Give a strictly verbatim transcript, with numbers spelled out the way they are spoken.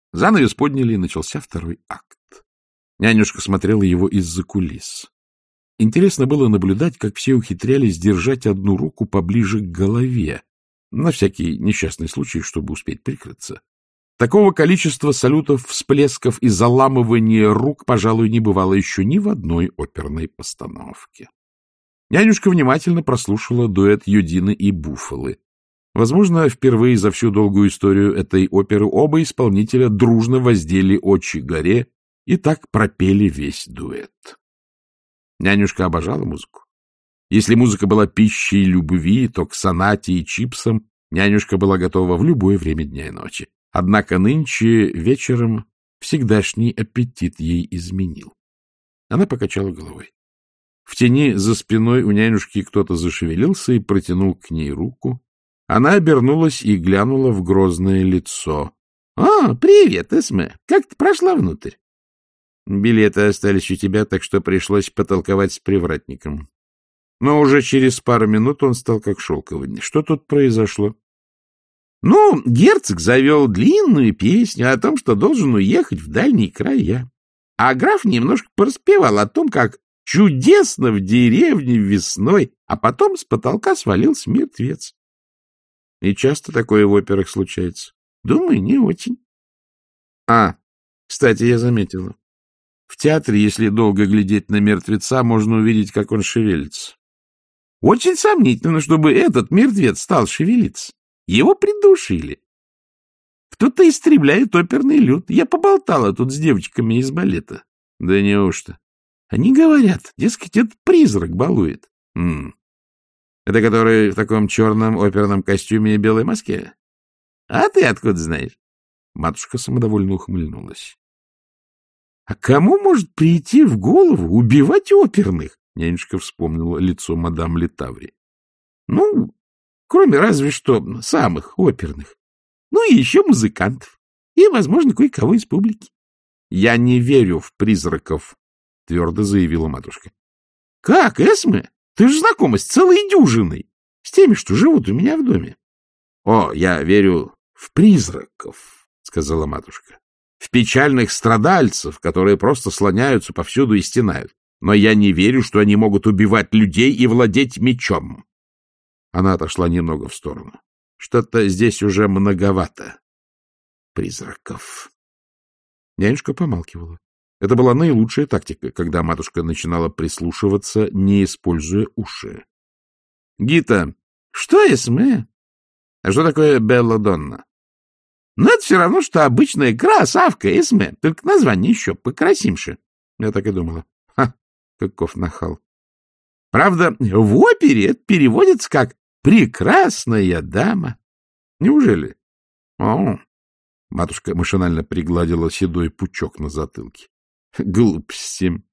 Занавес подняли, и начался второй акт. Нянюшка смотрела его из-за кулис. Интересно было наблюдать, как все ухитрялись держать одну руку поближе к голове, на всякий несчастный случай, чтобы успеть прикрыться. Такого количества салютов, всплесков и заламывания рук, пожалуй, не бывало еще ни в одной оперной постановке. Нянюшка внимательно прослушала дуэт Юдины и Буффалы. Возможно, впервые за всю долгую историю этой оперы оба исполнителя дружно воздели очи горе и так пропели весь дуэт. Нянюшка обожала музыку. Если музыка была пищей любви, то к сонате и чипсам нянюшка была готова в любое время дня и ночи. Однако нынче вечером всегдашний аппетит ей изменил. Она покачала головой. В тени за спиной у нянюшки кто-то зашевелился и протянул к ней руку. Она обернулась и глянула в грозное лицо. — О, привет, Эсме! Как ты прошла внутрь? — Билеты остались у тебя, так что пришлось потолковать с привратником. Но уже через пару минут он стал как шелковый. Что тут произошло? — Ну, герцог завел длинную песню о том, что должен уехать в дальние края. А граф немножко пораспевал о том, как чудесно в деревне весной, а потом с потолка свалился мертвец. И часто такое в операх случается. Думаю, не очень. А, кстати, я заметила. В театре, если долго глядеть на мертвеца, можно увидеть, как он шевелится. Очень сомнительно, чтобы этот мертвец стал шевелиться. Его придушили. Кто-то истребляет оперный люд. Я поболтала тут с девочками из балета. Да неужто? Они говорят, дескать, этот призрак балует. М-м. Это который в таком черном оперном костюме и белой маске? А ты откуда знаешь? Матушка самодовольно ухмыльнулась. А кому может прийти в голову убивать оперных? Нянюшка вспомнила лицо мадам Летаври. Ну, кроме разве что самых оперных. Ну и еще музыкантов. И, возможно, кое-кого из публики. Я не верю в призраков, твердо заявила матушка. Как, Эсме? Ты же знакома с целой дюжиной, с теми, что живут у меня в доме. — О, я верю в призраков, — сказала матушка. — В печальных страдальцев, которые просто слоняются повсюду и стенают. Но я не верю, что они могут убивать людей и владеть мечом. Она отошла немного в сторону. Что-то здесь уже многовато призраков. Нянюшка помалкивала. Это была наилучшая тактика, когда матушка начинала прислушиваться, не используя уши. — Гита, что Эсме? А что такое Белладонна? — Ну, это все равно, что обычная красавка Эсме, только название еще покрасимше. Я так и думала. Ха, каков нахал. Правда, в опере это переводится как «прекрасная дама». Неужели? О, матушка машинально пригладила седой пучок на затылке. Глупости.